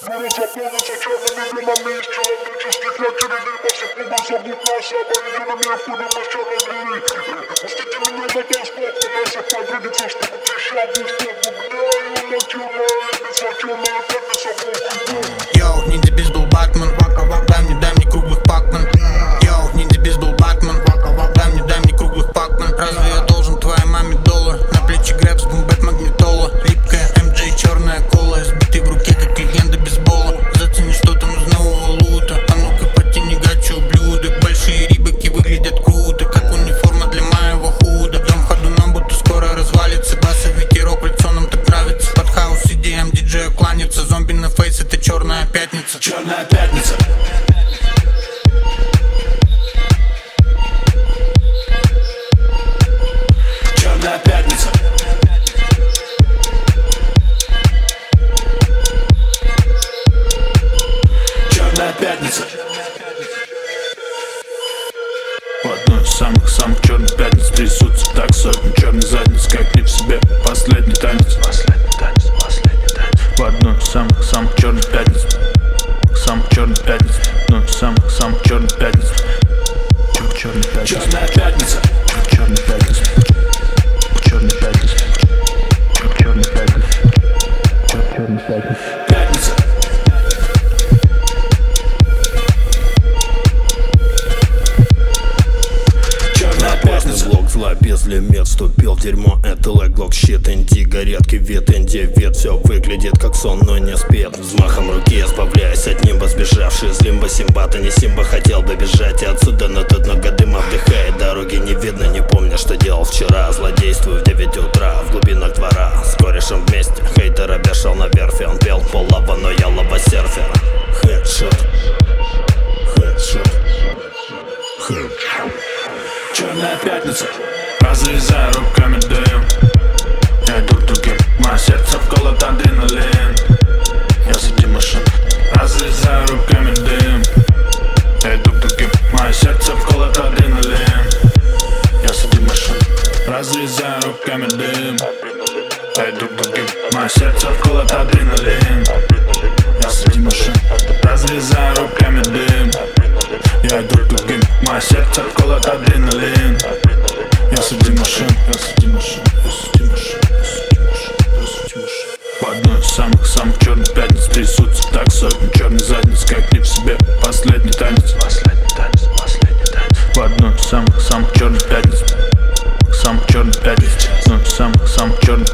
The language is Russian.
Город заполнится черными винами из человеческих очередей. По всех клубах зовут нас аборигенами, обходим из черной двери. Пустите меня на танцпол, наших подругицев, чтобы тиша быстро гуляю на тюрьме. Черная пятница, Йоу, ниндзя бейсбол Батман, дай мне круглых пакман. Йоу, ниндзя бейсбол Батман, дай мне круглых пакман. Разве я должен твоей маме доллар? На плечи грэпс, бумбэп, магнитола. Липкая MJ, черная кола, сбитый в руке, как легенда бейсбола. Зацени, что там из нового лута. А ну-ка потяни гачу ублюдок. Большие рибаки выглядят круто, как униформа для моего худа. Дом в ходу нам будто скоро развалится. Баса ветерок, в лицо нам так нравится. Под хаус EDM диджею кланяться. Зомби на фейс, это черная пятница. Черная пятница. Черная пятница. Черная пятница. В одной из самых черных пятниц трясутся так сотни черных задниц, как не в себе. Последний танец. В одной из самых черных пятниц. Самых черных пятниц. Одной из самых черных пятниц. Черная пятница. Черная пятница. Черная пятница. Черная пятница. Черная пятница. Черная пятница. Пятница. Черная пятница. Блок зла без лимит, вступил в дерьмо. Это лэк-блок, щит, инди, горятки, вид, инди, вид. Все выглядит как сон, но не спит. Взмахом руки избавляясь от нимба, сбежавший из лимба Симбата. Не Симба хотел бы бежать и отсюда, но тут много дыма вдыхает. Дороги не видно, не помню, что делал вчера. Злодействую в 9 утра в глубинах двора. С корешем вместе, хейтер обещал на верфи. Он пел поллава, но я лава-серфер. Хедшот, хедшот, хедшот. Черная пятница. Разрезаю руками дым. Я иду к другим. Мое сердце вколот адреналин. Я среди машин. Разрезаю руками дым. Я иду к другим. Мое сердце вколот адреналин. Я среди машин. Разрезаю руками дым. Я иду к другим. Мое сердце вколот адреналин. Я среди машин. Разрезаю руками дым. Я иду к другим. Мое сердце вколот адреналин. Я среди машин. Я среди машин. Я среди машин. Я среди машин. В одной из самых черных пятниц трясутся так сотни черных задниц, как не в себе. Последний танец. В одной из самых черных пятниц. Самых черных пятниц. В одной из самых черных